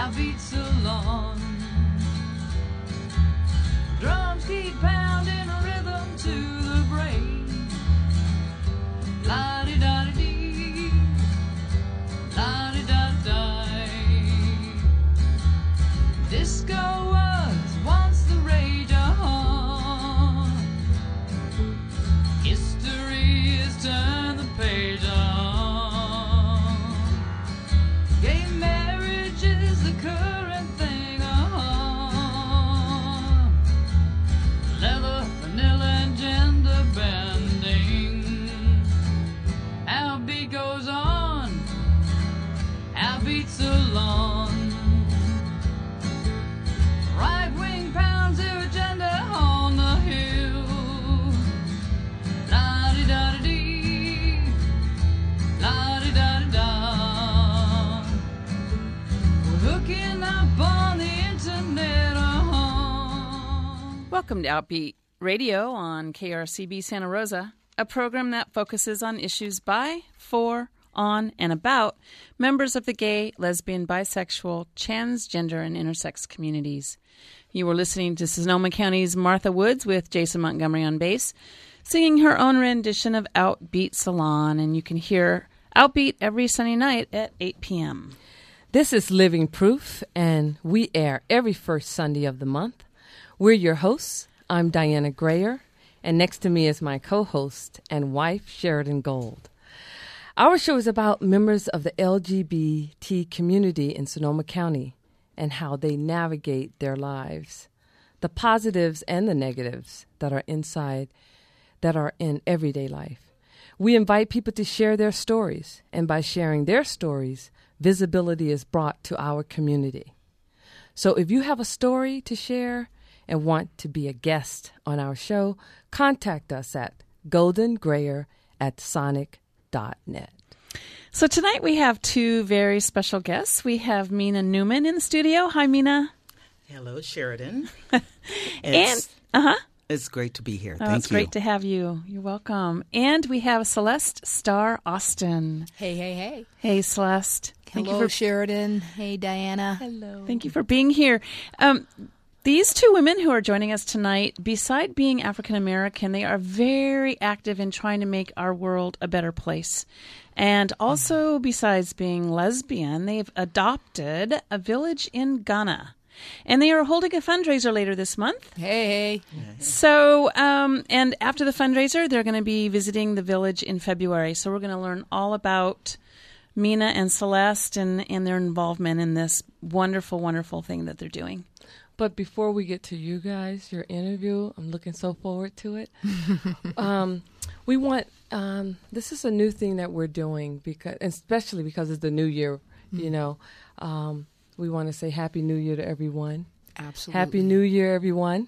Outbeat Salon. Drums keep pounding a rhythm to the brain. La-di-da-di-dee, la-di-da-di. Disco was once the rage on. History has turned the page on. Gay marriage is the current thing on. Leather, vanilla, and gender bending. Our beat goes on. Our beats along. Right wing pounds their agenda on the hill. La-di-da-di-dee, la-di-da-di-da. We're hooking up on the internet. Welcome to Outbeat Radio on KRCB Santa Rosa, a program that focuses on issues by, for, on, and about members of the gay, lesbian, bisexual, transgender, and intersex communities. You were listening to Sonoma County's Martha Woods with Jason Montgomery on bass, singing her own rendition of Outbeat Salon, and you can hear Outbeat every Sunday night at 8 p.m. This is Living Proof, and we air every first Sunday of the month. We're your hosts. I'm Diana Grayer, and next to me is my co-host and wife, Sheridan Gold. Our show is about members of the LGBT community in Sonoma County and how they navigate their lives, the positives and the negatives that are in everyday life. We invite people to share their stories, and by sharing their stories, visibility is brought to our community. So if you have a story to share and want to be a guest on our show, contact us at goldengrayer@sonic.net. So tonight we have two very special guests. We have Mina Newman in the studio. Hi, Mina. Hello, Sheridan. It's great to be here. Oh, Thank it's you. great to have you. You're welcome. And we have Celeste Starr Austin. Hey, hey, hey. Hey, Celeste. Hello, Sheridan. Hey, Diana. Hello. Thank you for being here. These two women who are joining us tonight, beside being African American, they are very active in trying to make our world a better place. And also, besides being lesbian, they've adopted a village in Ghana. And they are holding a fundraiser later this month. Hey. So, and after the fundraiser, they're going to be visiting the village in February. So we're going to learn all about Mina and Celeste and their involvement in this wonderful, wonderful thing that they're doing. But before we get to you guys, your interview, I'm looking so forward to it. We want, this is a new thing that we're doing, because, especially because it's the new year, you know. We want to say Happy New Year to everyone. Absolutely. Happy New Year, everyone.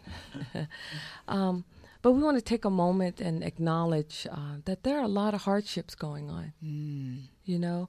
But we want to take a moment and acknowledge that there are a lot of hardships going on. You know,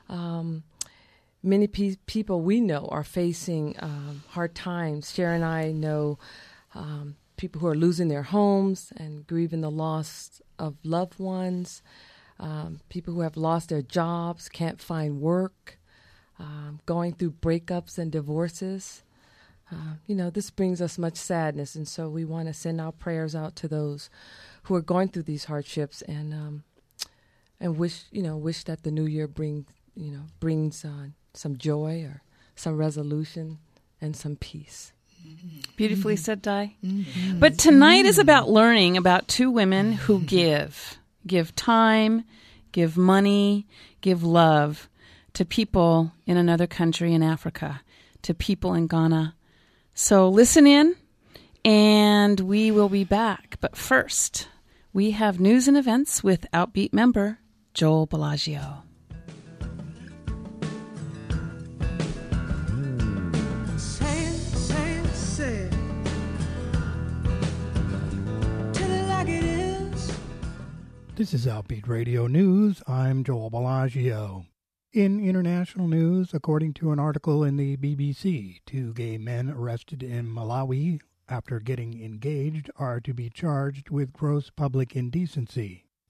many people we know are facing hard times. Sharon and I know people who are losing their homes and grieving the loss of loved ones, people who have lost their jobs, can't find work, going through breakups and divorces. You know, this brings us much sadness, and so we want to send our prayers out to those who are going through these hardships, and wish that the new year brings some joy or some resolution and some peace. Beautifully said, Di. But tonight is about learning about two women who give time, give money, give love to people in another country in Africa, to people in Ghana. So listen in, and we will be back. But first, we have news and events with Outbeat member Joel Bellagio. This is Outbeat Radio News. I'm Joel Bellagio. In international news, according to an article in the BBC, 2 gay men arrested in Malawi after getting engaged are to be charged with gross public indecency.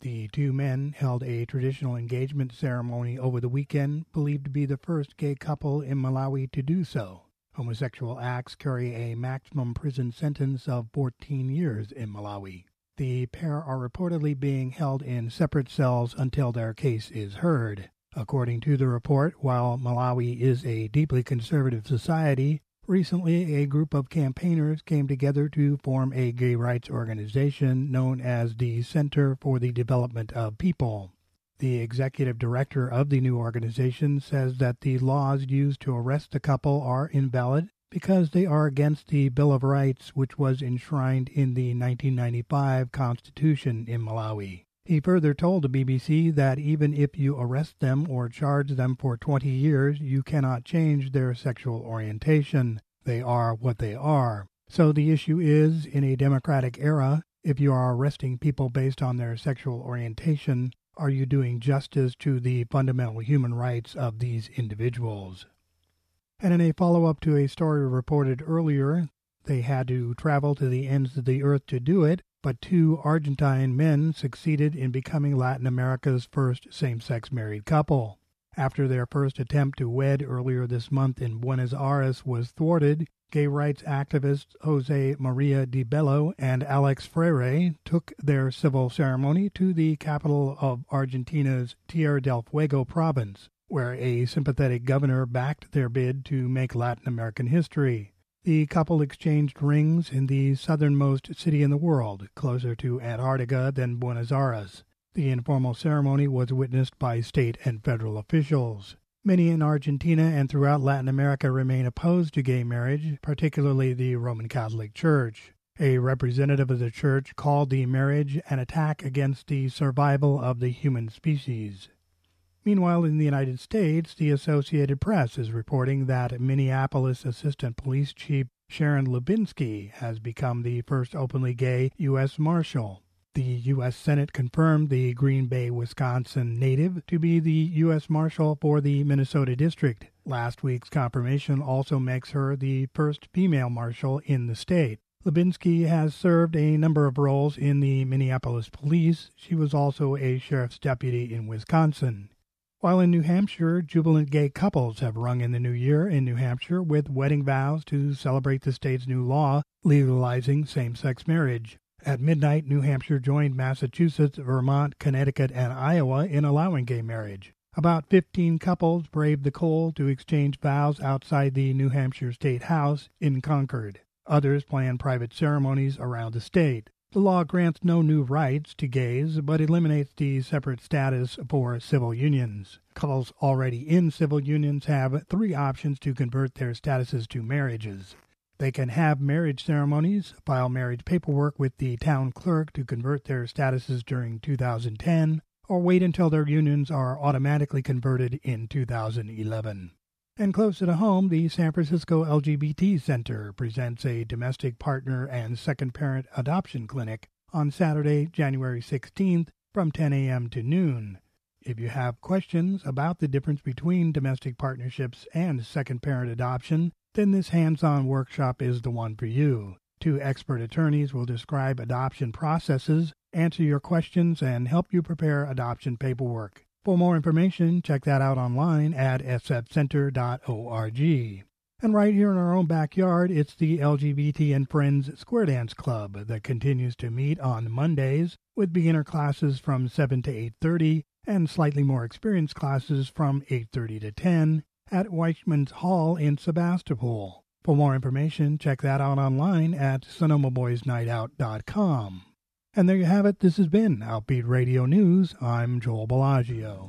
The two men held a traditional engagement ceremony over the weekend, believed to be the first gay couple in Malawi to do so. Homosexual acts carry a maximum prison sentence of 14 years in Malawi. The pair are reportedly being held in separate cells until their case is heard. According to the report, while Malawi is a deeply conservative society, recently a group of campaigners came together to form a gay rights organization known as the Center for the Development of People. The executive director of the new organization says that the laws used to arrest the couple are invalid because they are against the Bill of Rights, which was enshrined in the 1995 Constitution in Malawi. He further told the BBC that even if you arrest them or charge them for 20 years, you cannot change their sexual orientation. They are what they are. So the issue is, in a democratic era, if you are arresting people based on their sexual orientation, are you doing justice to the fundamental human rights of these individuals? And in a follow-up to a story reported earlier, they had to travel to the ends of the earth to do it, but two Argentine men succeeded in becoming Latin America's first same-sex married couple. After their first attempt to wed earlier this month in Buenos Aires was thwarted, gay rights activists Jose Maria Di Bello and Alex Freire took their civil ceremony to the capital of Argentina's Tierra del Fuego province, where a sympathetic governor backed their bid to make Latin American history. The couple exchanged rings in the southernmost city in the world, closer to Antarctica than Buenos Aires. The informal ceremony was witnessed by state and federal officials. Many in Argentina and throughout Latin America remain opposed to gay marriage, particularly the Roman Catholic Church. A representative of the church called the marriage an attack against the survival of the human species. Meanwhile, in the United States, the Associated Press is reporting that Minneapolis Assistant Police Chief Sharon Lubinsky has become the first openly gay U.S. Marshal. The U.S. Senate confirmed the Green Bay, Wisconsin native to be the U.S. Marshal for the Minnesota District. Last week's confirmation also makes her the first female marshal in the state. Lubinsky has served a number of roles in the Minneapolis Police. She was also a sheriff's deputy in Wisconsin. While in New Hampshire, jubilant gay couples have rung in the new year in New Hampshire with wedding vows to celebrate the state's new law legalizing same-sex marriage. At midnight, New Hampshire joined Massachusetts, Vermont, Connecticut, and Iowa in allowing gay marriage. About 15 couples braved the cold to exchange vows outside the New Hampshire State House in Concord. Others planned private ceremonies around the state. The law grants no new rights to gays, but eliminates the separate status for civil unions. Couples already in civil unions have 3 options to convert their statuses to marriages. They can have marriage ceremonies, file marriage paperwork with the town clerk to convert their statuses during 2010, or wait until their unions are automatically converted in 2011. And closer to home, the San Francisco LGBT Center presents a domestic partner and second parent adoption clinic on Saturday, January 16th from 10 a.m. to noon. If you have questions about the difference between domestic partnerships and second parent adoption, then this hands-on workshop is the one for you. 2 expert attorneys will describe adoption processes, answer your questions, and help you prepare adoption paperwork. For more information, check that out online at sfcenter.org. And right here in our own backyard, it's the LGBT and Friends Square Dance Club that continues to meet on Mondays with beginner classes from 7 to 8:30 and slightly more experienced classes from 8:30 to 10 at Weichman's Hall in Sebastopol. For more information, check that out online at SonomaBoysNightOut.com. And there you have it. This has been Outbeat Radio News. I'm Joel Bellagio.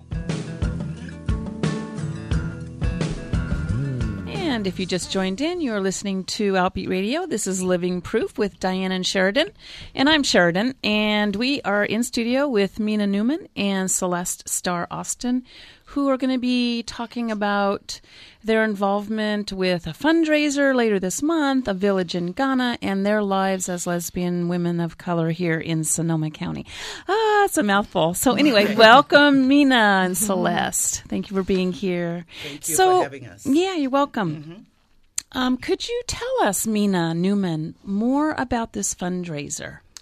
And if you just joined in, you're listening to Outbeat Radio. This is Living Proof with Diane and Sheridan. And I'm Sheridan. And we are in studio with Mina Newman and Celeste Starr Austin, who are going to be talking about their involvement with a fundraiser later this month, a village in Ghana, and their lives as lesbian women of color here in Sonoma County. It's a mouthful. So anyway, welcome, Mina and Celeste. Thank you for being here. Thank you for having us. Yeah, you're welcome. Could you tell us, Mina Newman, more about this fundraiser?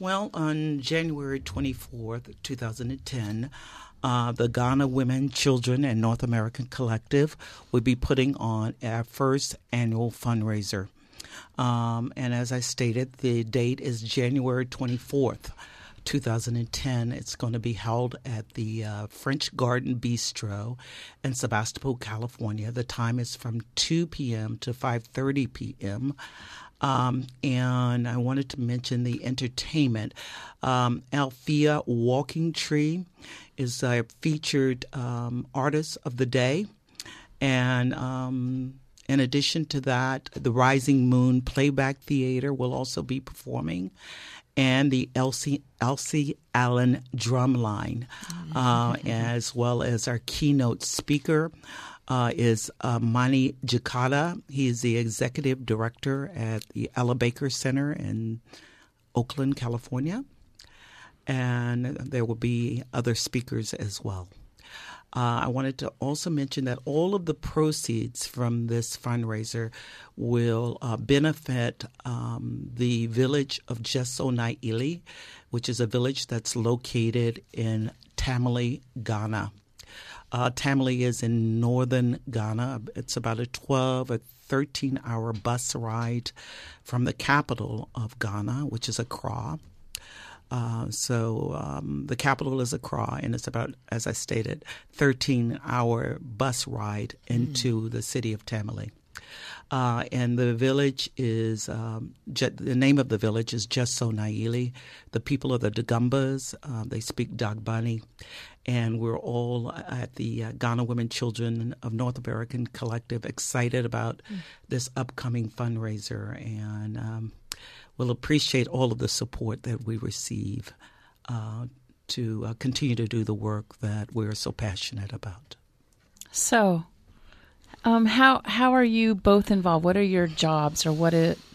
Well, on January 24th, 2010, the Ghana Women, Children, and North American Collective will be putting on our first annual fundraiser. And as I stated, the date is January 24th, 2010. It's going to be held at the French Garden Bistro in Sebastopol, California. The time is from 2 p.m. to 5:30 p.m. And I wanted to mention the entertainment. Althea Walking Tree is a featured artist of the day. And in addition to that, the Rising Moon Playback Theater will also be performing. And the Elsie Allen Drumline, as well as our keynote speaker is Mani Jakada. He is the executive director at the Ella Baker Center in Oakland, California. And there will be other speakers as well. I wanted to also mention that all of the proceeds from this fundraiser will benefit the village of Jeso Naili, which is a village that's located in Tamale, Ghana. Tamale is in northern Ghana. It's about a 12 or 13-hour bus ride from the capital of Ghana, which is Accra. So the capital is Accra, and it's about, as I stated, 13-hour bus ride into the city of Tamale. And the village is, the name of the village is Jeso Naili. The people are the Dagumbas. They speak Dagbani. And we're all at the Ghana Women Children of North American Collective excited about this upcoming fundraiser. And we'll appreciate all of the support that we receive to continue to do the work that we're so passionate about. So, how are you both involved? What are your jobs, or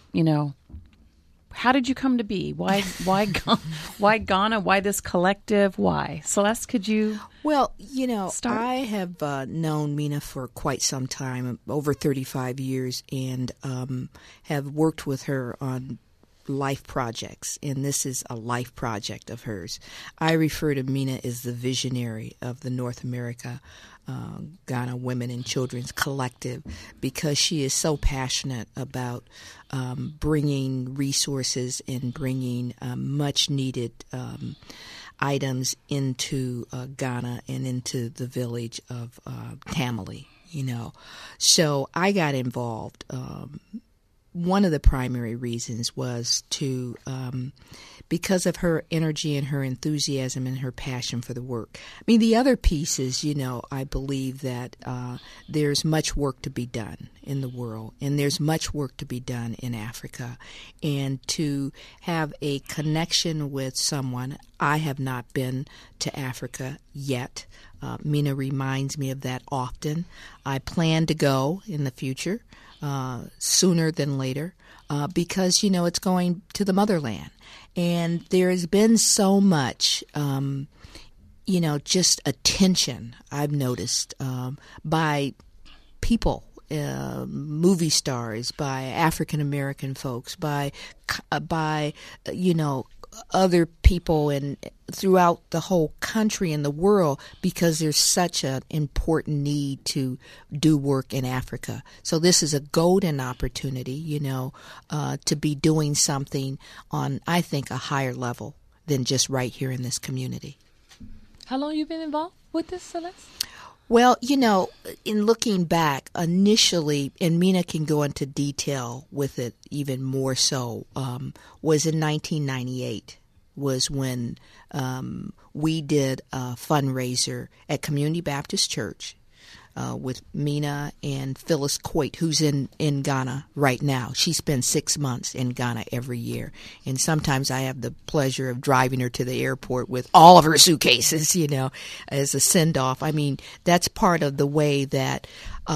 how did you come to be? Why Ghana? Why this collective? Why? Celeste, could you? Well, start? I have known Mina for quite some time, over 35 years, and have worked with her on life projects, and this is a life project of hers. I refer to Mina as the visionary of the North America Ghana Women and Children's Collective, because she is so passionate about bringing resources and bringing much needed items into Ghana and into the village of Tamale. So I got involved. One of the primary reasons was to, because of her energy and her enthusiasm and her passion for the work. I mean, the other piece is, I believe that there's much work to be done in the world, and there's much work to be done in Africa. And to have a connection with someone, I have not been to Africa yet. Mina reminds me of that often. I plan to go in the future. Sooner than later, because, it's going to the motherland. And there has been so much, just attention, I've noticed, by people, movie stars, by African-American folks, by other people and throughout the whole country and the world, because there's such an important need to do work in Africa. So this is a golden opportunity, to be doing something on, I think, a higher level than just right here in this community. How long have you been involved with this, Celeste? Well, in looking back, initially, and Mina can go into detail with it even more so, was in 1998 was when we did a fundraiser at Community Baptist Church with Mina and Phyllis Coit, who's in Ghana right now. She spends 6 months in Ghana every year. And sometimes I have the pleasure of driving her to the airport with all of her suitcases, as a send-off. I mean, that's part of the way that,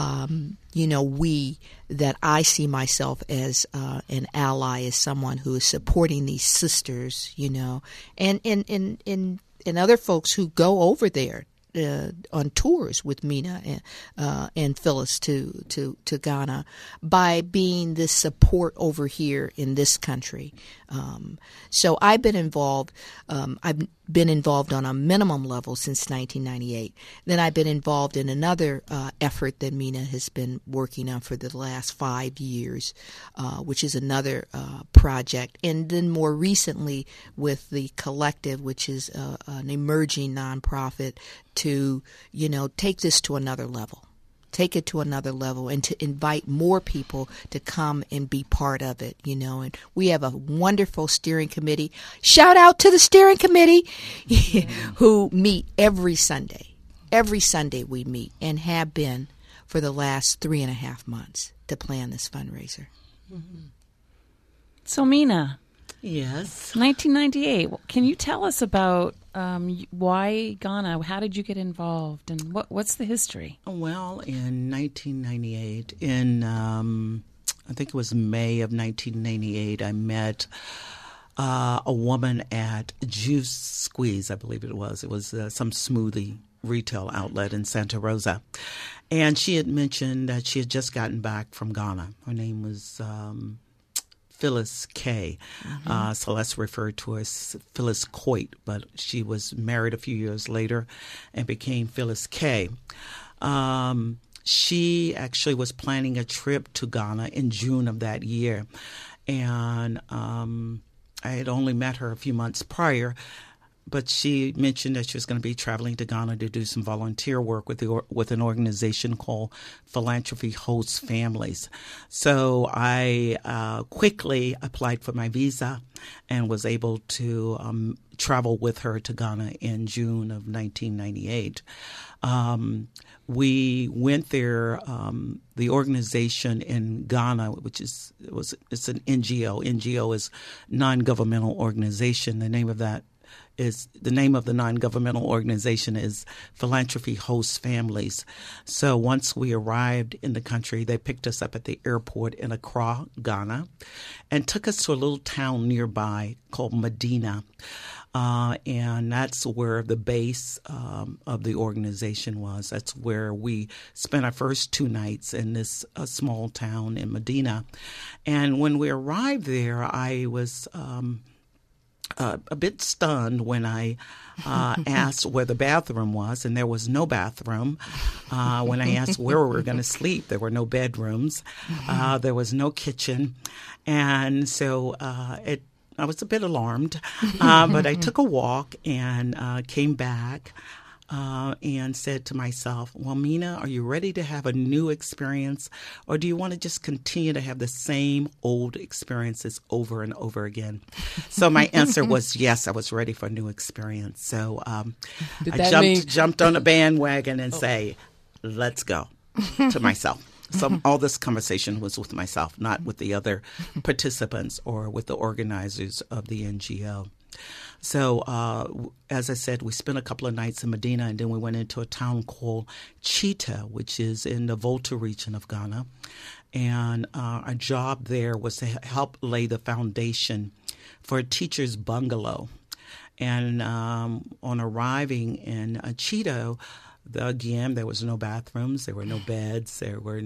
that I see myself as an ally, as someone who is supporting these sisters, and other folks who go over there on tours with Mina and Phyllis to Ghana by being this support over here in this country. So I've been involved. I've been involved on a minimum level since 1998. Then I've been involved in another effort that Mina has been working on for the last 5 years, which is another project. And then more recently with the Collective, which is an emerging nonprofit, to, take this to another level. Take it to another level and to invite more people to come and be part of it, and we have a wonderful steering committee. Shout out to the steering committee who meet every Sunday. Every Sunday we meet and have been for the last 3.5 months to plan this fundraiser. So, Mina. Yes. 1998. Can you tell us about why Ghana? How did you get involved, and what's the history? Well, in 1998, I think it was May of 1998, I met a woman at Juice Squeeze, I believe it was. It was some smoothie retail outlet in Santa Rosa. And she had mentioned that she had just gotten back from Ghana. Her name was Phyllis K. Celeste referred to her as Phyllis Coit, but she was married a few years later and became Phyllis K. She actually was planning a trip to Ghana in June of that year, and I had only met her a few months prior, but she mentioned that she was going to be traveling to Ghana to do some volunteer work with an organization called Philanthropy Hosts Families. So I quickly applied for my visa and was able to travel with her to Ghana in June of 1998. We went there. The organization in Ghana, which it's an NGO. NGO is non-governmental organization. The name of the non-governmental organization is Philanthropy Hosts Families. So once we arrived in the country, they picked us up at the airport in Accra, Ghana, and took us to a little town nearby called Medina. And that's where the base of the organization was. That's where we spent our first 2 nights in this small town in Medina. And when we arrived there, I was a bit stunned when I asked where the bathroom was, and there was no bathroom. When I asked where we were going to sleep, there were no bedrooms. There was no kitchen. And so I was a bit alarmed, but I took a walk and came back and said to myself, well, Mina, are you ready to have a new experience, or do you want to just continue to have the same old experiences over and over again? So my answer was yes, I was ready for a new experience. So I jumped on a bandwagon and say, let's go, to myself. So all this conversation was with myself, not with the other participants or with the organizers of the NGO. So, as I said, we spent a couple of nights in Medina, and then we went into a town called Chita, which is in the Volta region of Ghana. And our job there was to help lay the foundation for a teacher's bungalow. And on arriving in Chita, again, there was no bathrooms, there were no beds, there was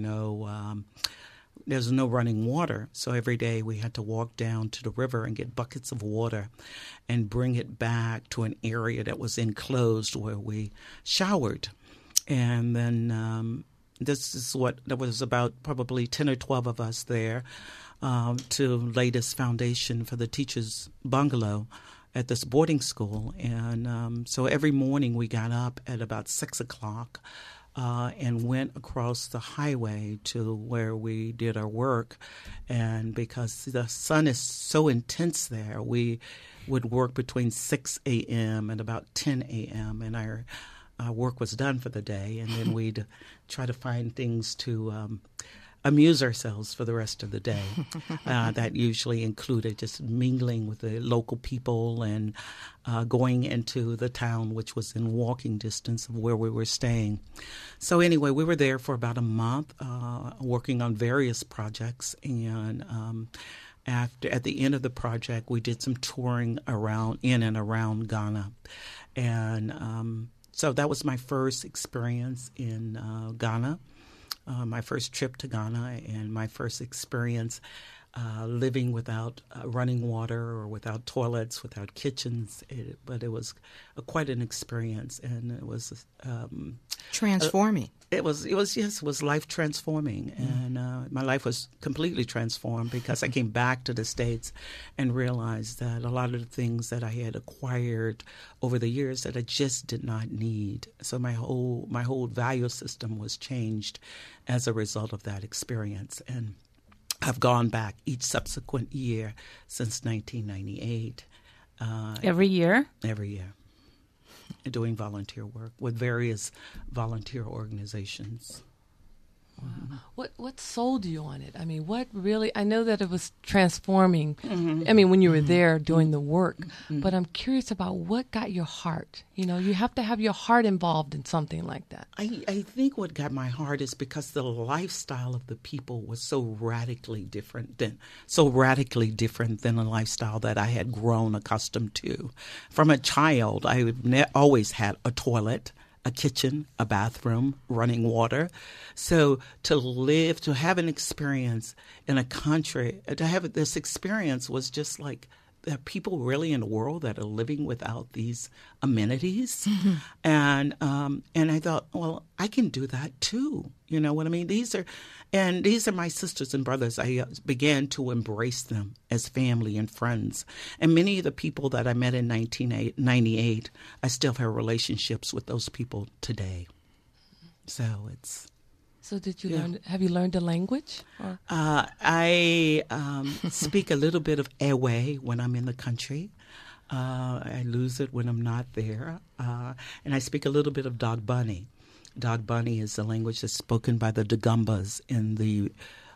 no running water. So every day we had to walk down to the river and get buckets of water and bring it back to an area that was enclosed where we showered. And then there was about probably 10 or 12 of us there to lay this foundation for the teacher's bungalow at this boarding school. And so every morning we got up at about 6 o'clock and went across the highway to where we did our work. And because the sun is so intense there, we would work between 6 a.m. and about 10 a.m. and our work was done for the day. And then we'd try to find things to amuse ourselves for the rest of the day. That usually included just mingling with the local people and going into the town, which was in walking distance of where we were staying. So anyway, we were there for about a month working on various projects. And at the end of the project, we did some touring in and around Ghana. And So that was my first experience in Ghana, my first trip to Ghana, and my first experience living without running water or without toilets, without kitchens. But it was quite an experience, and it was transforming. It was life transforming, and my life was completely transformed because I came back to the States and realized that a lot of the things that I had acquired over the years that I just did not need. So my whole value system was changed as a result of that experience, and I've gone back each subsequent year since 1998. Every year? Every year. Doing volunteer work with various volunteer organizations. Wow. What sold you on it? I mean, what really, I know that it was transforming, I mean, when you were there doing the work, but I'm curious about what got your heart. You know, you have to have your heart involved in something like that. I think what got my heart is because the lifestyle of the people was so radically different than the lifestyle that I had grown accustomed to. From a child, I always had a toilet, a kitchen, a bathroom, running water. So to have an experience in a country, to have this experience was just like, there are people really in the world that are living without these amenities. And I thought, well, I can do that too. You know what I mean? These are my sisters and brothers. I began to embrace them as family and friends. And many of the people that I met in 1998, I still have relationships with those people today. So it's... So did you learn? Have you learned the language? Or? I speak a little bit of Ewe when I'm in the country. I lose it when I'm not there. And I speak a little bit of Dagbani. Dagbani is the language that's spoken by the Dagumbas in the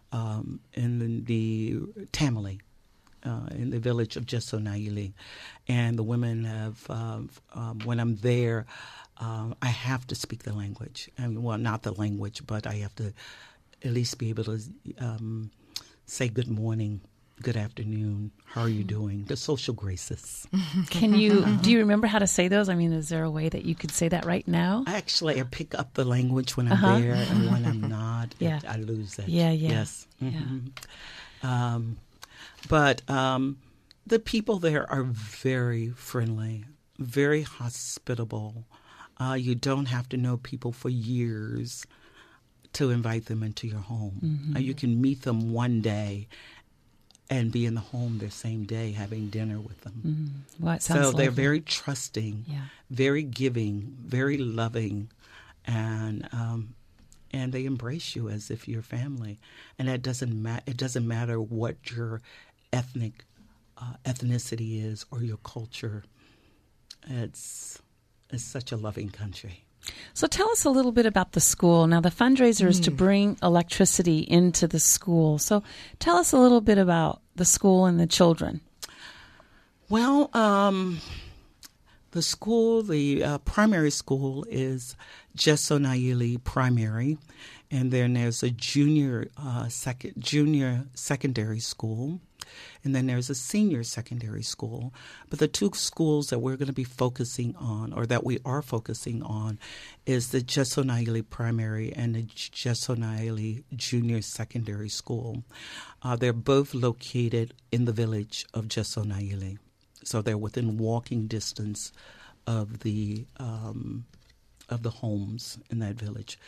Tamale, in the village of Jesso Nayeli. And the women have, when I'm there, I have to speak the language. I mean, well, not the language, but I have to at least be able to say good morning, good afternoon, how are you doing? The social graces. Do you remember how to say those? I mean, is there a way that you could say that right now? Actually, I pick up the language when I'm there, and when I'm not, I lose it. Yeah. Yes. But the people there are very friendly, very hospitable. You don't have to know people for years to invite them into your home. You can meet them one day and be in the home the same day having dinner with them. Well, it sounds so they're lovely. very trusting, very giving, very loving, and they embrace you as if you're family. And it doesn't matter what your ethnicity is or your culture. It's such a loving country. So tell us a little bit about the school. Now, the fundraiser is to bring electricity into the school. So tell us a little bit about the school and the children. Well, the school, the primary school is Jesso Nayeli Primary, and then there's a junior secondary school. And then there's a senior secondary school. But the two schools that we're going to be focusing on, or that we are focusing on, is the Jesso Nayeli Primary and the Jesso Nayeli Junior Secondary School. They're both located in the village of Jesso Nayeli. So they're within walking distance of the homes in that village.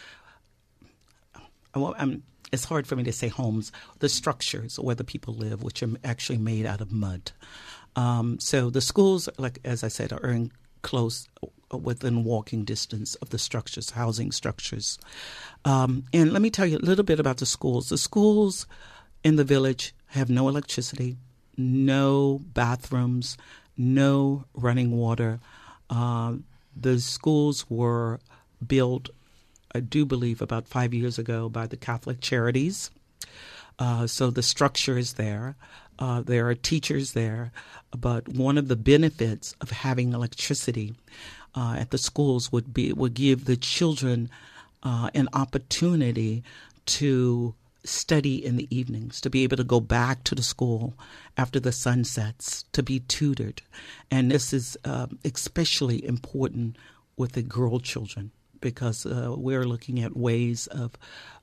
It's hard for me to say homes, the structures where the people live, which are actually made out of mud. So the schools, like as I said, are in close, within walking distance of the structures, housing structures. And let me tell you a little bit about the schools. The schools in the village have no electricity, no bathrooms, no running water. The schools were built, I do believe, about 5 years ago by the Catholic Charities. So the structure is there. There are teachers there. But one of the benefits of having electricity at the schools would give the children an opportunity to study in the evenings, to be able to go back to the school after the sun sets, to be tutored. And this is especially important with the girl children, because we're looking at ways of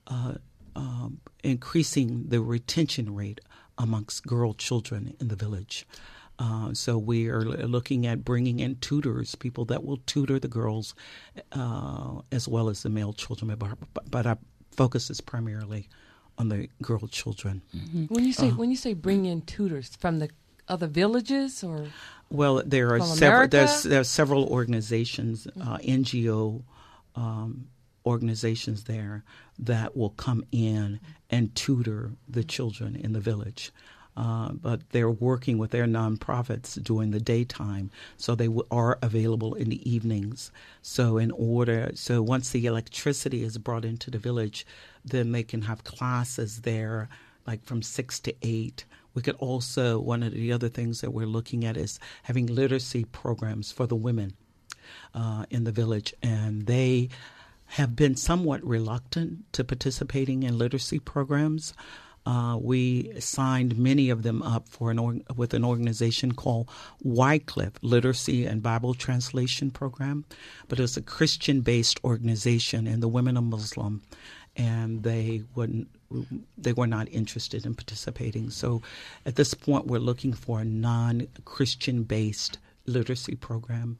increasing the retention rate amongst girl children in the village. So we are looking at bringing in tutors, people that will tutor the girls as well as the male children. But our focus is primarily on the girl children. Mm-hmm. When you say bring in tutors from the other villages, or well, there are several. There are several organizations, NGO organizations there that will come in and tutor the children in the village. But they're working with their nonprofits during the daytime, so they are available in the evenings. So once the electricity is brought into the village, then they can have classes there, like from 6 to 8. We could also, one of the other things that we're looking at is having literacy programs for the women in the village, and they have been somewhat reluctant to participating in literacy programs. We signed many of them up for with an organization called Wycliffe Literacy and Bible Translation Program, but it's a Christian-based organization, and the women are Muslim, and they were not interested in participating. So at this point, we're looking for a non-Christian-based literacy program,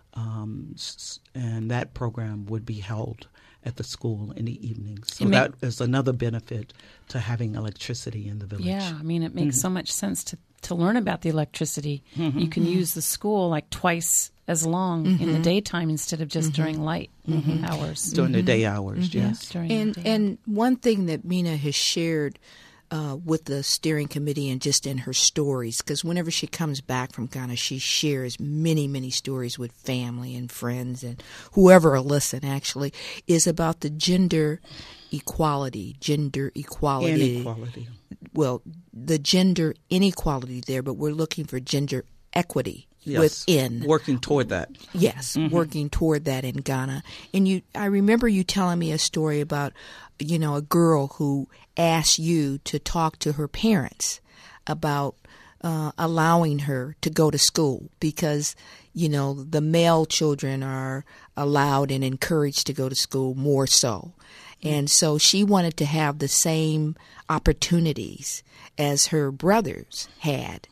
and that program would be held at the school in the evenings. So that is another benefit to having electricity in the village. Yeah, I mean, it makes so much sense to learn about the electricity. You can use the school like twice as long in the daytime instead of just during light hours. During the day hours, yes. And one thing that Mina has shared with the steering committee and just in her stories, because whenever she comes back from Ghana, she shares many, many stories with family and friends and whoever will listen, actually, is about the gender equality. Inequality. Well, the gender inequality there, but we're looking for gender equity. Yes, within. Working toward that. Yes, working toward that in Ghana. And I remember you telling me a story about, a girl who asked you to talk to her parents about allowing her to go to school because, the male children are allowed and encouraged to go to school more so. And so she wanted to have the same opportunities as her brothers had.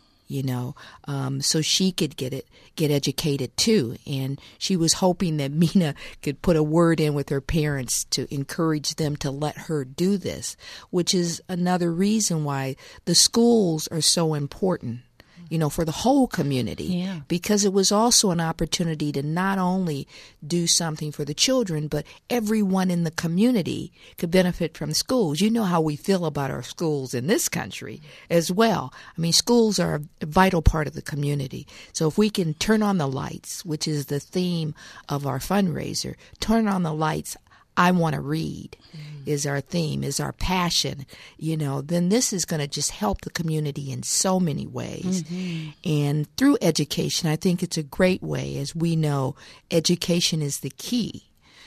So she could get educated too. And she was hoping that Mina could put a word in with her parents to encourage them to let her do this, which is another reason why the schools are so important, for the whole community, because it was also an opportunity to not only do something for the children, but everyone in the community could benefit from schools. You know how we feel about our schools in this country as well. I mean, schools are a vital part of the community. So if we can turn on the lights, which is the theme of our fundraiser, turn on the lights, I want to read is our theme, is our passion, then this is going to just help the community in so many ways. And through education, I think it's a great way. As we know, education is the key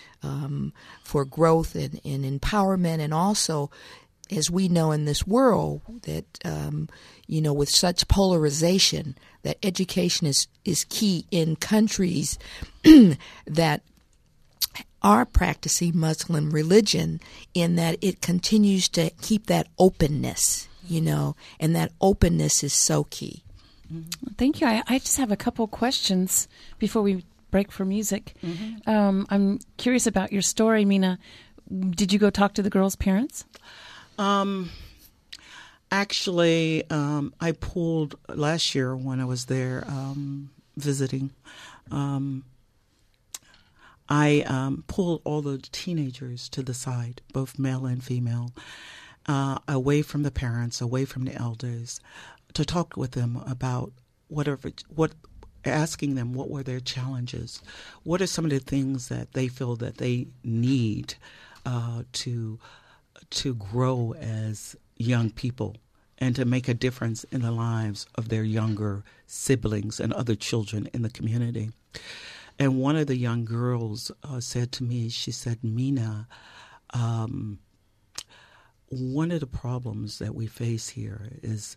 for growth and empowerment. And also, as we know in this world, that, with such polarization, that education is key in countries that are practicing Muslim religion, in that it continues to keep that openness, and that openness is so key. Thank you. I just have a couple questions before we break for music. I'm curious about your story, Mina. Did you go talk to the girls' parents? Actually, I pulled last year when I was there visiting. I pulled all the teenagers to the side, both male and female, away from the parents, away from the elders, to talk with them about asking them what were their challenges, what are some of the things that they feel that they need to grow as young people and to make a difference in the lives of their younger siblings and other children in the community. And one of the young girls said to me, she said, Mina, one of the problems that we face here is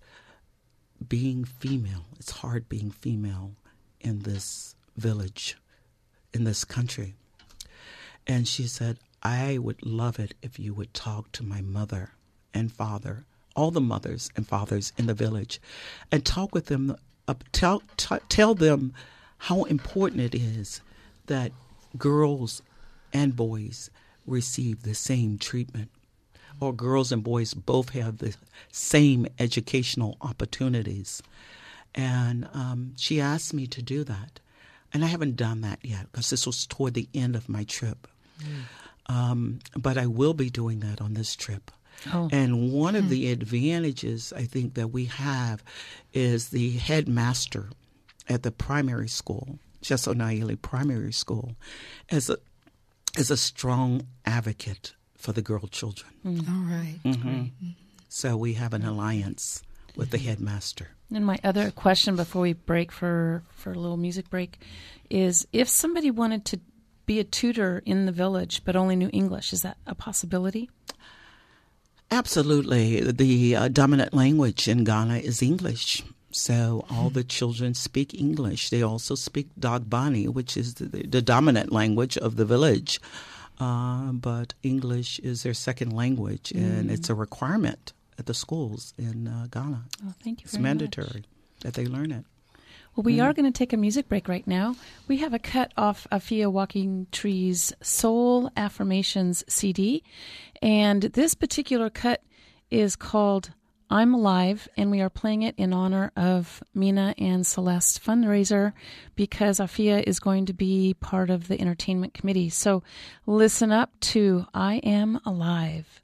being female. It's hard being female in this village. in this country. And she said, I would love it if you would talk to my mother and father, all the mothers and fathers in the village, and talk with them, tell them how important it is that girls and boys receive the same treatment, or girls and boys both have the same educational opportunities. And she asked me to do that. And I haven't done that yet because this was toward the end of my trip. But I will be doing that on this trip. Oh. And one of the advantages I think that we have is the headmaster at the primary school, Cheso Naili Primary School, as a strong advocate for the girl children. All right. So we have an alliance with the headmaster. And my other question before we break for a little music break is, if somebody wanted to be a tutor in the village but only knew English, is that a possibility? Absolutely. The dominant language in Ghana is English. So all the children speak English. They also speak Dagbani, which is the dominant language of the village. But English is their second language, and it's a requirement at the schools in Ghana. Oh, thank you It's very mandatory much. that they learn it. Well, we are going to take a music break right now. We have a cut off Afia Walking Tree's Soul Affirmations CD, and this particular cut is called I'm Alive, and we are playing it in honor of Mina and Celeste's fundraiser because Afia is going to be part of the entertainment committee. So listen up to I Am Alive.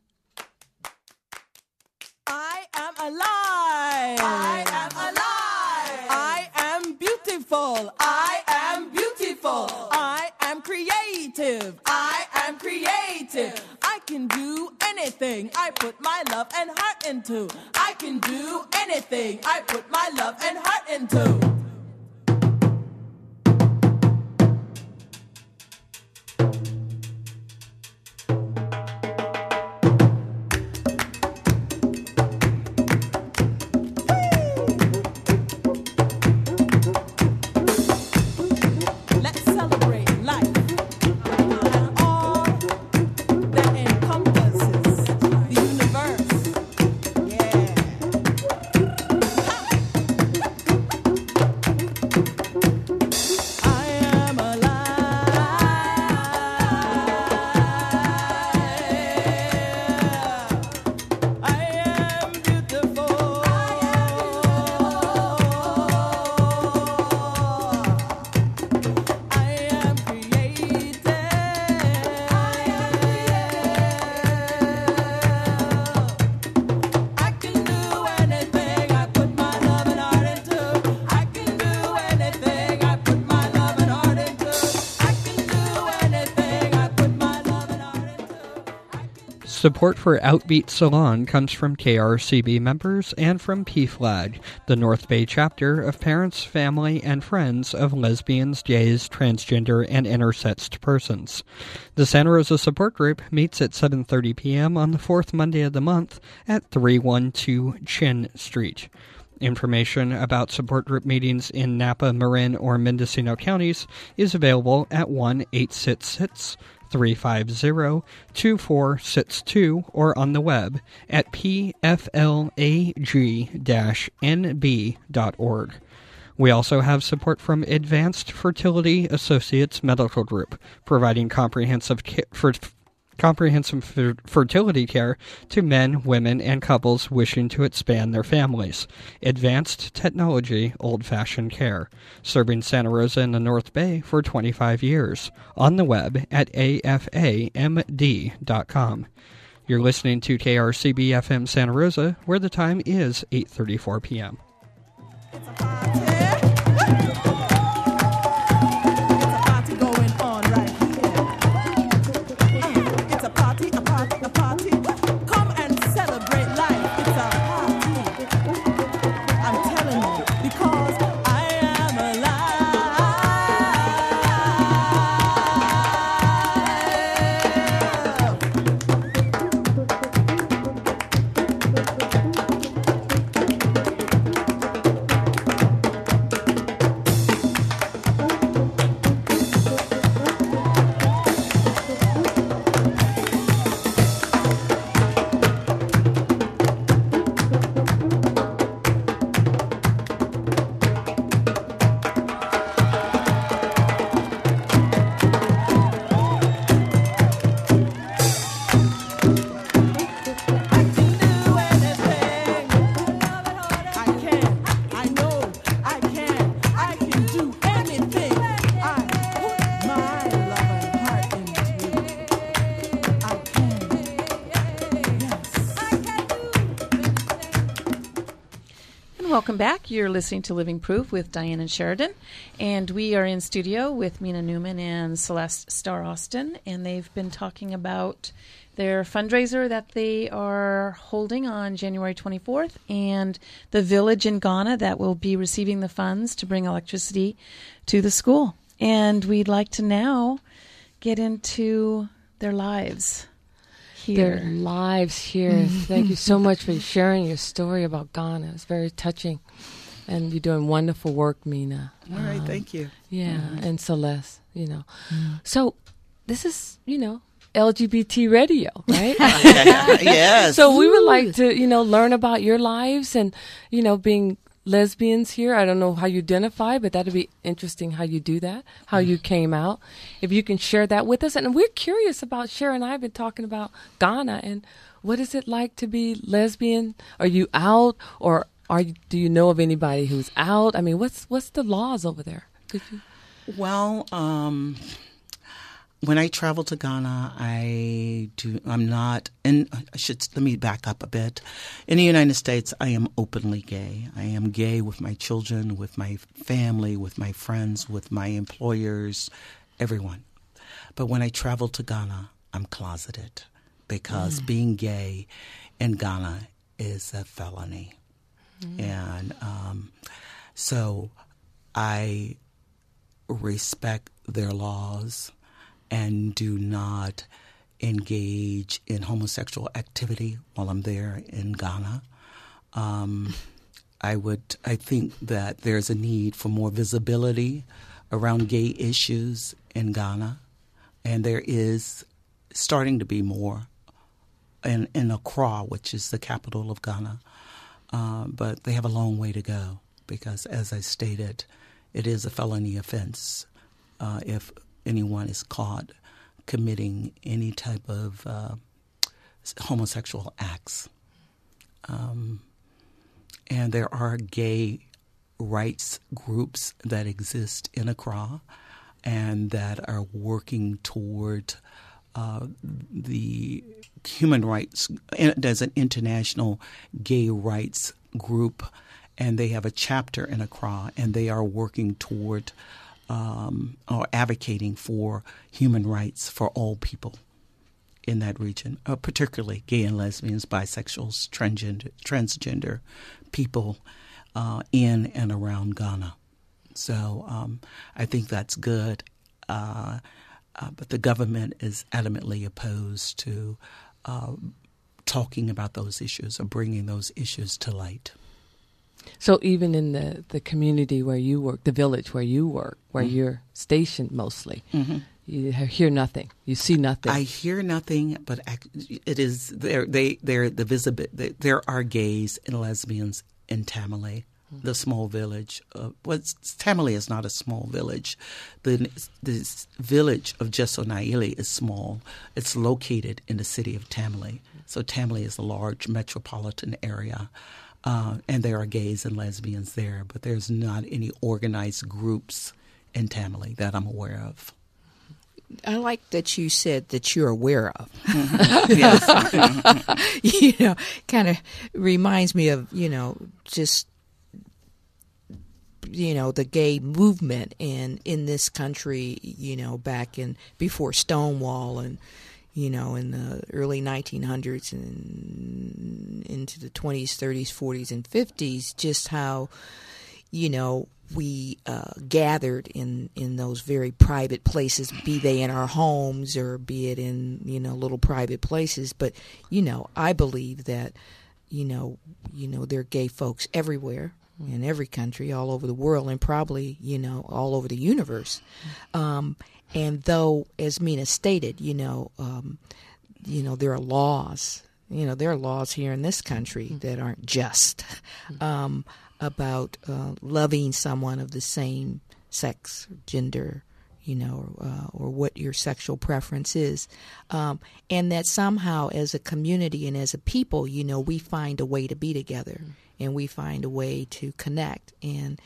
I am alive. I am alive. I am beautiful. I am beautiful. I am creative. I am creative. I can do anything I put my love and heart into. I can do anything I put my love and heart into. Support for Outbeat Salon comes from KRCB members and from PFLAG, the North Bay chapter of Parents, Family, and Friends of Lesbians, Gays, Transgender, and Intersexed Persons. The Santa Rosa Support Group meets at 7:30 p.m. on the fourth Monday of the month at 312 Chin Street. Information about support group meetings in Napa, Marin, or Mendocino counties is available at 1-866-350-2462 or on the web at pflag-nb.org. We also have support from Advanced Fertility Associates Medical Group, providing comprehensive fertility care to men, women, and couples wishing to expand their families. Advanced Technology Old-Fashioned Care, serving Santa Rosa in the North Bay for 25 years. On the web at afamd.com. You're listening to KRCB-FM Santa Rosa, where the time is 8:34 p.m. welcome back. You're listening to Living Proof with Diane and Sheridan, and we are in studio with Mina Newman and Celeste Starr Austin, and they've been talking about their fundraiser that they are holding on January 24th and the village in Ghana that will be receiving the funds to bring electricity to the school. And we'd like to now get into their lives here. Their lives here. Thank you so much for sharing your story about Ghana. It's very touching. And you're doing wonderful work, Mina. All right, thank you. Yeah, and Celeste, So this is, LGBT radio, right? Yes. So we would like to, learn about your lives and, being lesbians here. I don't know how you identify, but that'd be interesting how you do that, how you came out. If you can share that with us. And we're curious about, Sharon and I have been talking about Ghana and what is it like to be lesbian? Are you out or do you know of anybody who's out? I mean, what's the laws over there? Could you? Well, when I travel to Ghana, let me back up a bit. In the United States, I am openly gay. I am gay with my children, with my family, with my friends, with my employers, everyone. But when I travel to Ghana, I'm closeted because being gay in Ghana is a felony. And so I respect their laws and do not engage in homosexual activity while I'm there in Ghana. I think that there's a need for more visibility around gay issues in Ghana, and there is starting to be more in Accra, which is the capital of Ghana. But they have a long way to go because, as I stated, it is a felony offense if anyone is caught committing any type of homosexual acts. And there are gay rights groups that exist in Accra and that are working toward the human rights. There's an international gay rights group, and they have a chapter in Accra, and they are working toward or advocating for human rights for all people in that region, particularly gay and lesbians, bisexuals, transgender people in and around Ghana. So I think that's good. But the government is adamantly opposed to talking about those issues or bringing those issues to light. So even in the community where you work, the village where you work, where you're stationed mostly, you hear nothing. You see nothing. I hear nothing, but it is there. There are gays and lesbians in Tamale, the small village. Tamale is not a small village. The village of Jeso Naili is small. It's located in the city of Tamale. So Tamale is a large metropolitan area. And there are gays and lesbians there, but there's not any organized groups in Tamale that I'm aware of. I like that you said that you're aware of. Yes. Kind of reminds me of, just, the gay movement in this country, back before Stonewall and, in the early 1900s and into the 20s, 30s, 40s, and 50s, just how, we gathered in those very private places, be they in our homes or be it in, little private places. But, I believe that, there are gay folks everywhere in every country, all over the world, and probably, all over the universe. And though, as Mina stated, there are laws. There are laws here in this country that aren't just about loving someone of the same sex, gender, or what your sexual preference is. And that somehow, as a community and as a people, we find a way to be together and we find a way to connect. And,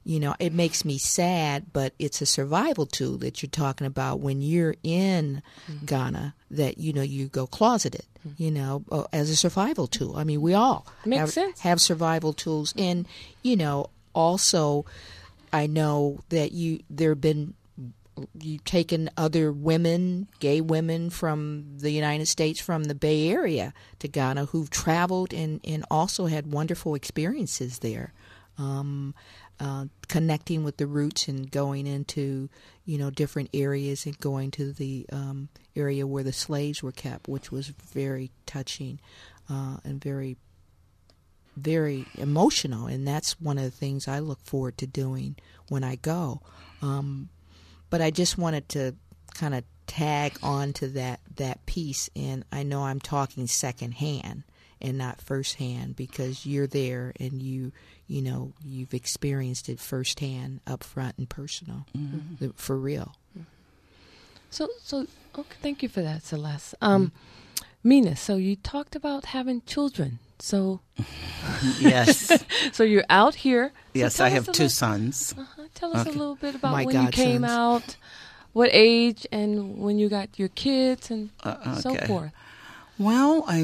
it makes me sad, but it's a survival tool that you're talking about when you're in Ghana, that, you go closeted, as a survival tool. I mean, we all Makes sense. have survival tools. And, also I know that you've taken other women, gay women from the United States, from the Bay Area to Ghana, who've traveled and also had wonderful experiences there. Connecting with the roots and going into, different areas and going to the area where the slaves were kept, which was very touching and very, very emotional. And that's one of the things I look forward to doing when I go. But I just wanted to kind of tag on to that piece. And I know I'm talking secondhand and not firsthand, because you're there and you've experienced it firsthand, up front and personal, for real. So okay, thank you for that, Celeste. Mina, so you talked about having children. So Yes. so you're out here. Yes, So I tell us have a two little- sons. Tell us a Okay. little bit about My when you came godsons. out, what age, and when you got your kids, and so Okay. forth. Well, I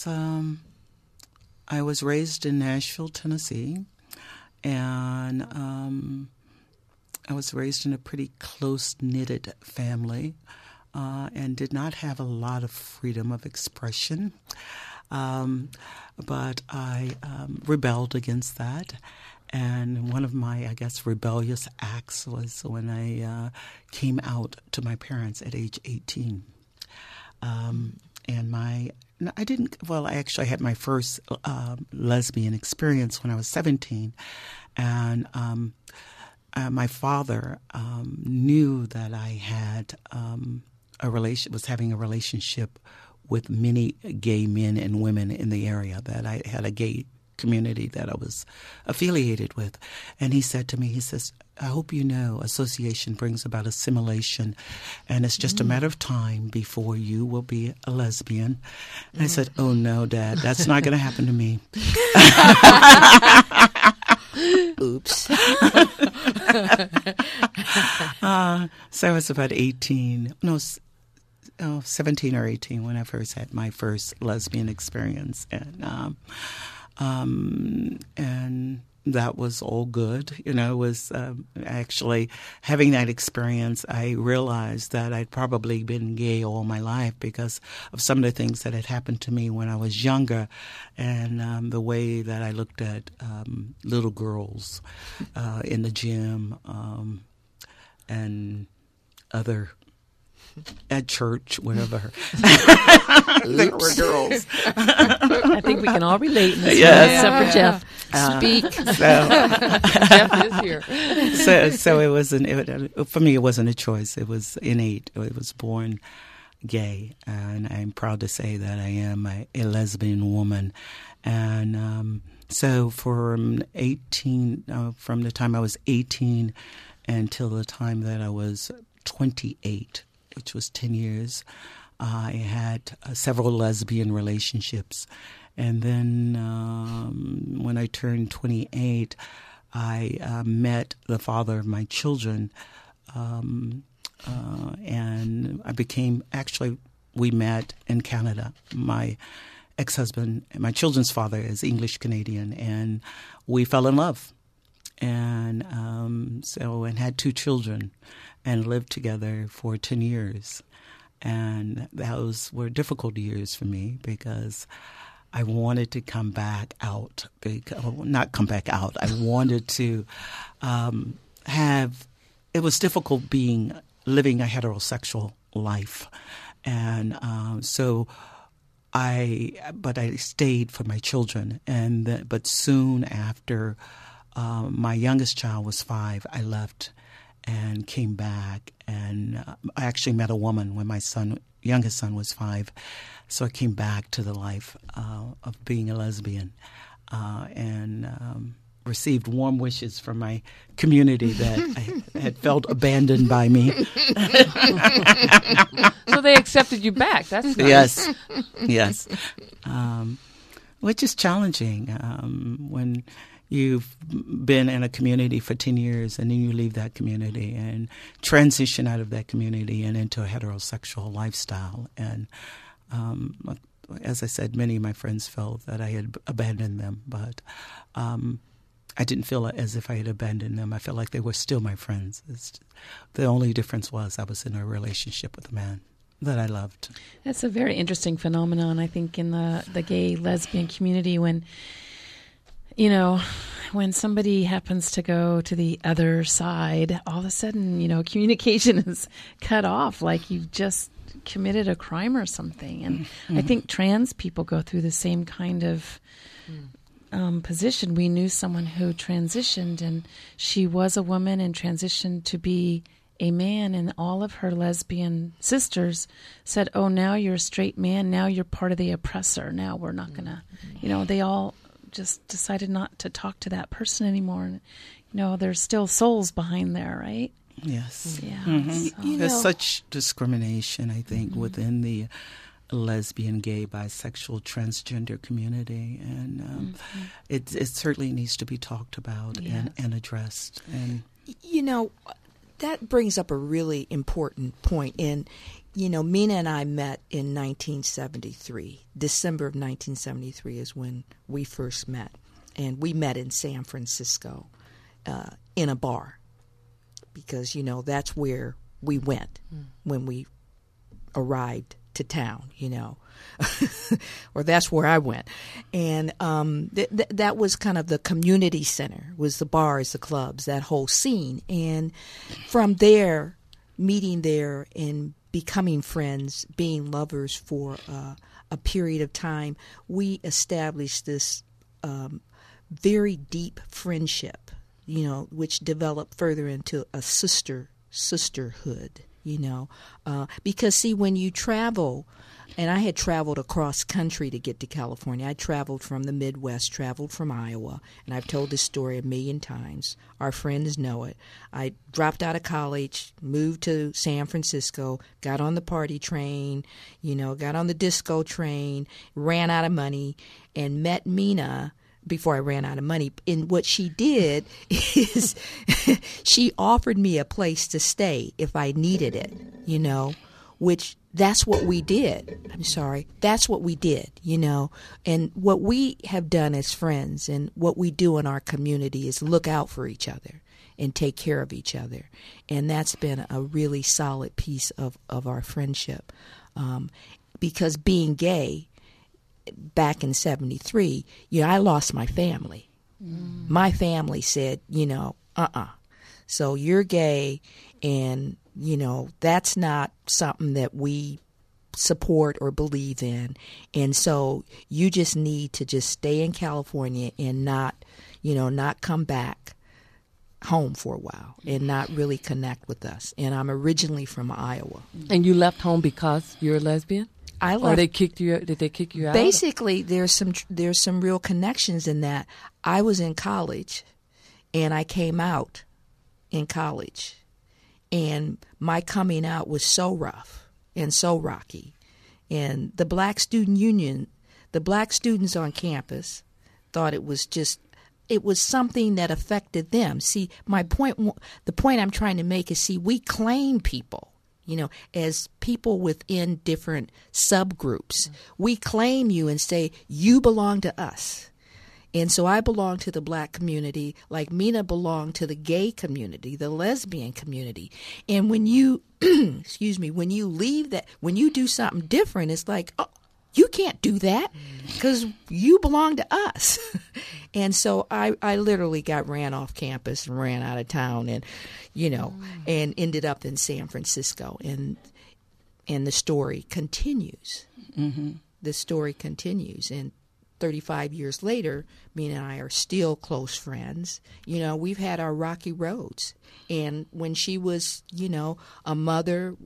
was raised in Nashville, Tennessee, and I was raised in a pretty close-knitted family, and did not have a lot of freedom of expression. But I rebelled against that. And one of my, I guess, rebellious acts was when I came out to my parents at age 18. I actually had my first lesbian experience when I was 17. And my father knew that I had was having a relationship with many gay men and women in the area, that I had a gay community that I was affiliated with. And he said to me, he says, I hope you know association brings about assimilation, and it's just a matter of time before you will be a lesbian. And I said, oh no, Dad, that's not going to happen to me. Oops. So I was about 17 or 18 when I first had my first lesbian experience. And that was all good. It was actually having that experience, I realized that I'd probably been gay all my life because of some of the things that had happened to me when I was younger, and the way that I looked at little girls in the gym and other at church, wherever. There were girls. I think we can all relate in this Yes. one, except for Jeff. Speak. Jeff is here. So it wasn't. For me, it wasn't a choice. It was innate. It was born gay, and I'm proud to say that I am a lesbian woman. And so from the time I was 18 until the time that I was 28, which was 10 years, I had several lesbian relationships. And then when I turned 28, I met the father of my children, and we met in Canada. My ex-husband, my children's father, is English-Canadian, and we fell in love. And and had two children and lived together for 10 years. And those were difficult years for me because I wanted to come back out. Not come back out. I wanted to it was difficult living a heterosexual life. And but I stayed for my children. But soon after my youngest child was 5, I left and came back, and I actually met a woman when my youngest son was 5. So I came back to the life of being a lesbian, and received warm wishes from my community that I had felt abandoned by me. So they accepted you back. That's nice. Yes. Which is challenging when you've been in a community for 10 years and then you leave that community and transition out of that community and into a heterosexual lifestyle. And as I said, many of my friends felt that I had abandoned them, but I didn't feel as if I had abandoned them. I felt like they were still my friends. The only difference was I was in a relationship with a man that I loved. That's a very interesting phenomenon, I think, in the gay lesbian community when, you know, when somebody happens to go to the other side, all of a sudden, you know, communication is cut off like you've just committed a crime or something. And I think trans people go through the same kind of position. We knew someone who transitioned, and she was a woman and transitioned to be a man, and all of her lesbian sisters said, oh, now you're a straight man, now you're part of the oppressor, now we're not going to, you know, they all just decided not to talk to that person anymore. And, you know, there's still souls behind there, right? Yes. Yeah. So. There's such discrimination, I think, within the lesbian, gay, bisexual, transgender community, and it certainly needs to be talked about and addressed. And you know, that brings up a really important point. And you know, Mina and I met in 1973. December of 1973 is when we first met, and we met in San Francisco in a bar, because you know that's where we went when we arrived to town, you know, or that's where I went. And that was kind of the community center, was the bars, the clubs, that whole scene. And from there, meeting there and becoming friends, being lovers for a period of time, we established this very deep friendship, you know, which developed further into a sisterhood. You know, because see, when you travel, and I had traveled across country to get to California. I traveled from the Midwest, traveled from Iowa, and I've told this story 1,000,000 times. Our friends know it. I dropped out of college, moved to San Francisco, got on the party train, you know, got on the disco train, ran out of money, and met Mina before I ran out of money. And what she did is she offered me a place to stay if I needed it, you know, which that's what we did. That's what we did, you know. And what we have done as friends and what we do in our community is look out for each other and take care of each other. And that's been a really solid piece of our friendship. Because being gay, back in 73, you know, I lost my family. My family said, you know, so you're gay, and, you know, that's not something that we support or believe in. And so you just need to just stay in California and not, you know, not come back home for a while and not really connect with us. And I'm originally from Iowa. And you left home because you're a lesbian? I left. Or they kicked you? Did they kick you out? Basically, there's some real connections in that. I was in college, and I came out in college, and my coming out was so rough and so rocky. And the Black Student Union, the black students on campus, thought it was something that affected them. See, the point I'm trying to make is, see, we claim people. You know, as people within different subgroups, we claim you and say, you belong to us. And so I belong to the black community, like Mina belonged to the gay community, the lesbian community. And when you, when you leave that, when you do something different, it's like, oh, you can't do that because you belong to us. And so I literally got ran off campus and ran out of town, and, you know, and ended up in San Francisco. And the story continues. The story continues. And 35 years later, me and I are still close friends. You know, we've had our rocky roads. And when she was, you know, a mother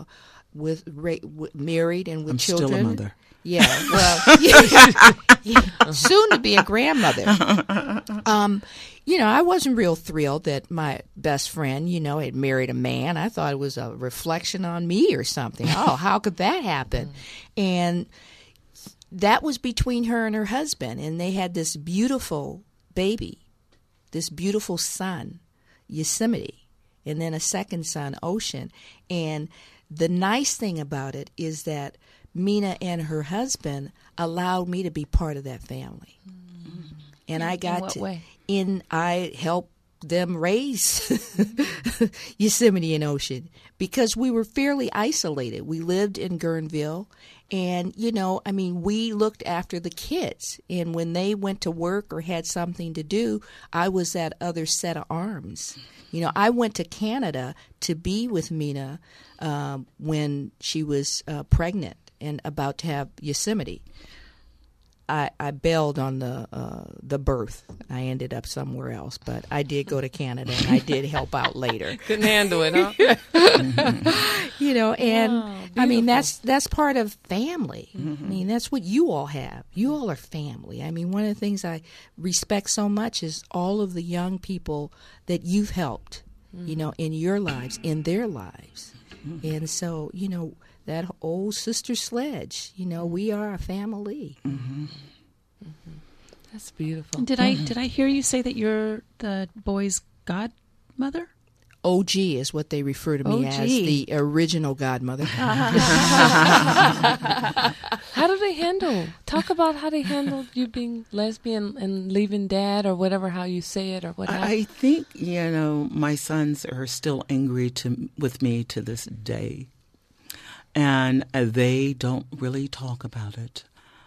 married and with children. I'm still a mother. Yeah, well, soon to be a grandmother. You know, I wasn't real thrilled that my best friend, you know, had married a man. I thought it was a reflection on me or something. Oh, how could that happen? And that was between her and her husband, and they had this beautiful baby this beautiful son, Yosemite, and then a second son, Ocean. And the nice thing about it is that Mina and her husband allowed me to be part of that family. Mm-hmm. And I got in what way? I helped them raise Yosemite and Ocean because we were fairly isolated. We lived in Guerneville, and, we looked after the kids. And when they went to work or had something to do, I was that other set of arms. I went to Canada to be with Mina when she was pregnant and about to have Yosemite. I bailed on the birth. I ended up somewhere else, but I did go to Canada and I did help out later. Couldn't handle it, huh? And that's part of family. Mm-hmm. That's what you all have. You all are family. One of the things I respect so much is all of the young people that you've helped, in your lives, in their lives. Mm-hmm. And so, that old sister sledge, we are a family. Mm-hmm. Mm-hmm. That's beautiful. Did I hear you say that you're the boy's godmother? OG is what they refer to me as, the original godmother. How do they handle? Talk about how they handled you being lesbian and leaving dad, or whatever, how you say it, or whatever. I think, my sons are still angry with me to this day. And they don't really talk about it.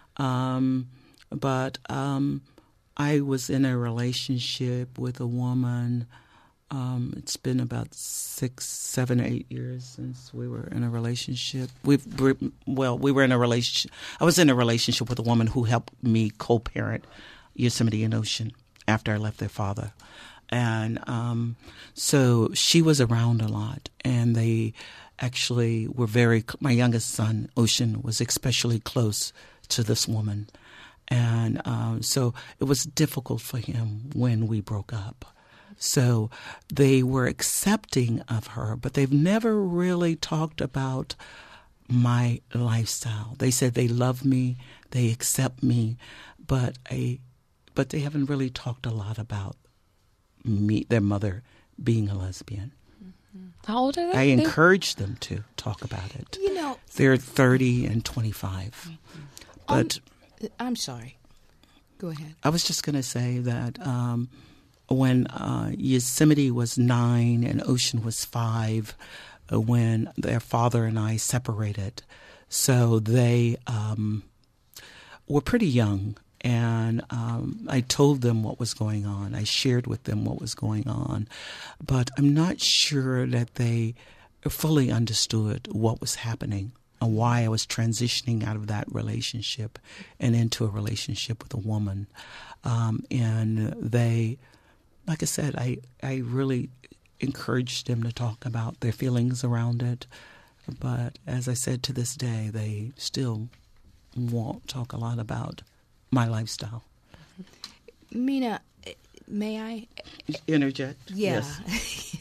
But I was in a relationship with a woman. It's been about 6, 7, 8 years since we were in a relationship. We were in a relationship. I was in a relationship with a woman who helped me co-parent Yosemite and Ocean after I left their father. And so she was around a lot, and they actually were my youngest son, Ocean, was especially close to this woman. And so it was difficult for him when we broke up. So they were accepting of her, but they've never really talked about my lifestyle. They said they love me, they accept me, but they haven't really talked a lot about me, their mother, being a lesbian. How old are they? I encourage them to talk about it. They're 30 and 25. But I'm sorry. Go ahead. I was just going to say that when Yosemite was 9 and Ocean was 5, when their father and I separated, so they were pretty young. And I told them what was going on. I shared with them what was going on. But I'm not sure that they fully understood what was happening and why I was transitioning out of that relationship and into a relationship with a woman. And they, like I said, I really encouraged them to talk about their feelings around it. But as I said, to this day, they still won't talk a lot about my lifestyle. Mina, may I interject? Yeah. Yes.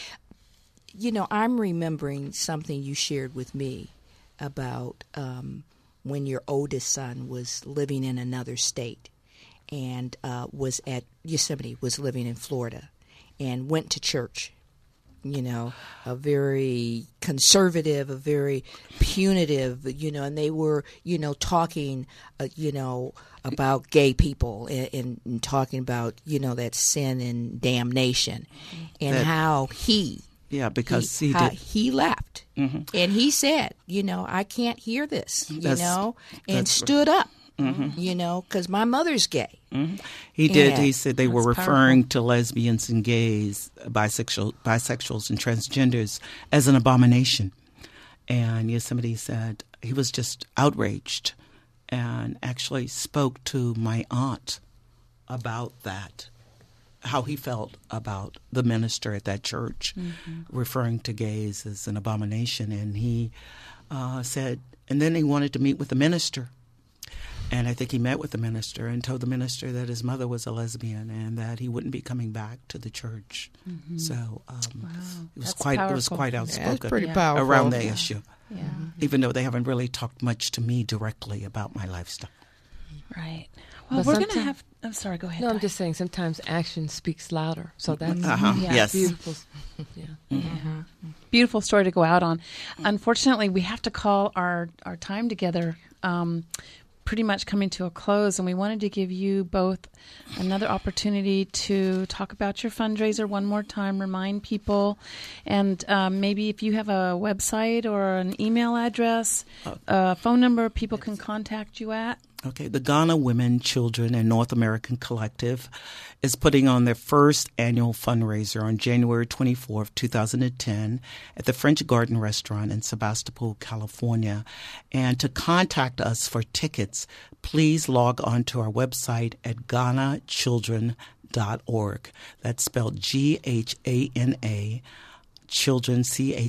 I'm remembering something you shared with me about when your oldest son was living in another state and was at Yosemite, was living in Florida, and went to church. A very conservative, a very punitive, and they were, talking, about gay people and talking about, that sin and damnation and how he left. Mm-hmm. And he said, I can't hear this, and stood up. Mm-hmm. Because my mother's gay. Mm-hmm. He did. He said they were referring to lesbians and gays, bisexuals and transgenders as an abomination. And Yosemite said he was just outraged and actually spoke to my aunt about that, how he felt about the minister at that church, referring to gays as an abomination. And he said, and then he wanted to meet with the minister. And I think he met with the minister and told the minister that his mother was a lesbian and that he wouldn't be coming back to the church. Mm-hmm. So it was quite outspoken pretty powerful. Around the issue. Yeah. Even though they haven't really talked much to me directly about my lifestyle. Right. Well, But we're going to sometime- have... I'm sorry, go ahead. No, I'm Di. just saying sometimes action speaks louder. So that's Yeah. Yes. beautiful. Yeah. Beautiful story to go out on. Unfortunately, we have to call our time together pretty much coming to a close, and we wanted to give you both another opportunity to talk about your fundraiser one more time, remind people, and maybe if you have a website or an email address, a phone number people can contact you at. Okay, the Ghana Women, Children, and North American Collective is putting on their first annual fundraiser on January 24th, 2010 at the French Garden Restaurant in Sebastopol, California. And to contact us for tickets, please log on to our website at GhanaChildren.org. That's spelled GHANA. Children,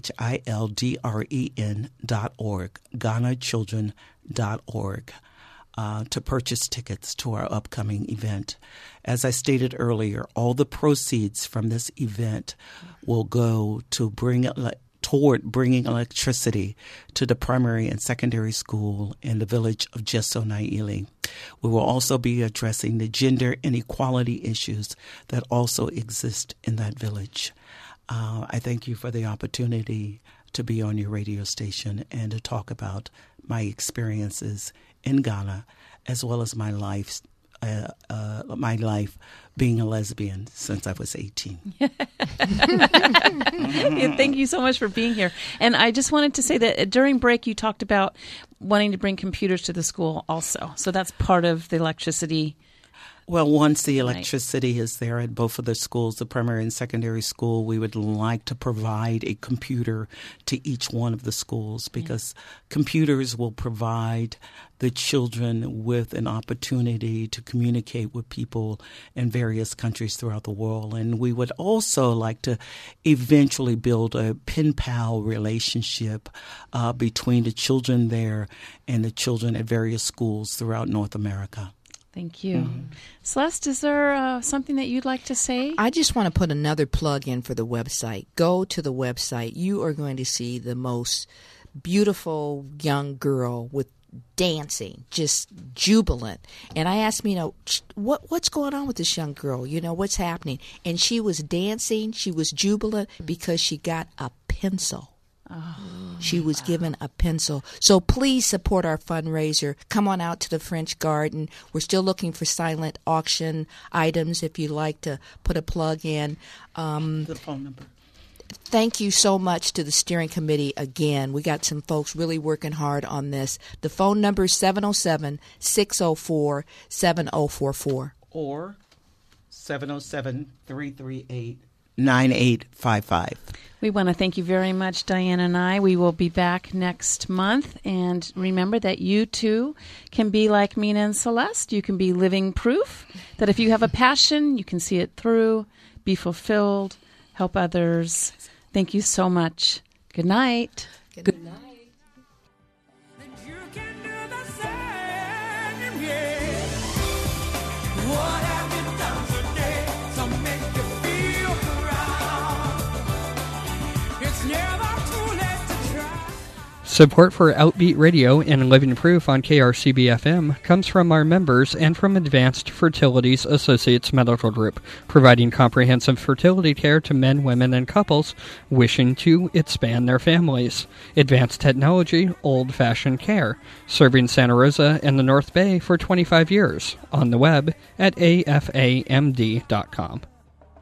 CHILDREN.org, GhanaChildren.org. To purchase tickets to our upcoming event. As I stated earlier, all the proceeds from this event will go to toward bringing electricity to the primary and secondary school in the village of Jeso Naili. We will also be addressing the gender inequality issues that also exist in that village. I thank you for the opportunity to be on your radio station and to talk about my experiences in Ghana, as well as my life being a lesbian since I was 18. Thank you so much for being here. And I just wanted to say that during break you talked about wanting to bring computers to the school also. So that's part of the electricity. Well, once the electricity is there at both of the schools, the primary and secondary school, we would like to provide a computer to each one of the schools because computers will provide the children with an opportunity to communicate with people in various countries throughout the world. And we would also like to eventually build a pen pal relationship between the children there and the children at various schools throughout North America. Thank you. Celeste, is there something that you'd like to say? I just want to put another plug in for the website. Go to the website. You are going to see the most beautiful young girl with dancing, just jubilant. And I asked me, what's going on with this young girl? What's happening? And she was dancing. She was jubilant because she got a pencil. She was given a pencil. So please support our fundraiser. Come on out to the French Garden. We're still looking for silent auction items if you'd like to put a plug in. The phone number. Thank you so much to the steering committee again. We got some folks really working hard on this. The phone number is 707-604-7044. Or 707-338-9855. We want to thank you very much, Diane and I. We will be back next month. And remember that you, too, can be like Mina and Celeste. You can be living proof that if you have a passion, you can see it through, be fulfilled, help others. Thank you so much. Good night. Good night. You can do the same, yeah. What have you done today to make you feel proud? It's never too late to try. Support for Outbeat Radio and Living Proof on KRCB-FM comes from our members and from Advanced Fertilities Associates Medical Group, providing comprehensive fertility care to men, women, and couples wishing to expand their families. Advanced technology, old-fashioned care, serving Santa Rosa and the North Bay for 25 years. On the web at afamd.com.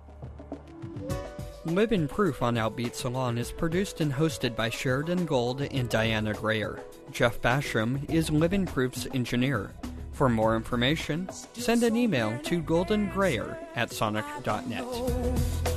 Living Proof on Outbeat Salon is produced and hosted by Sheridan Gold and Diana Grayer. Jeff Basham is Living Proof's engineer. For more information, send an email to goldengrayer@sonic.net.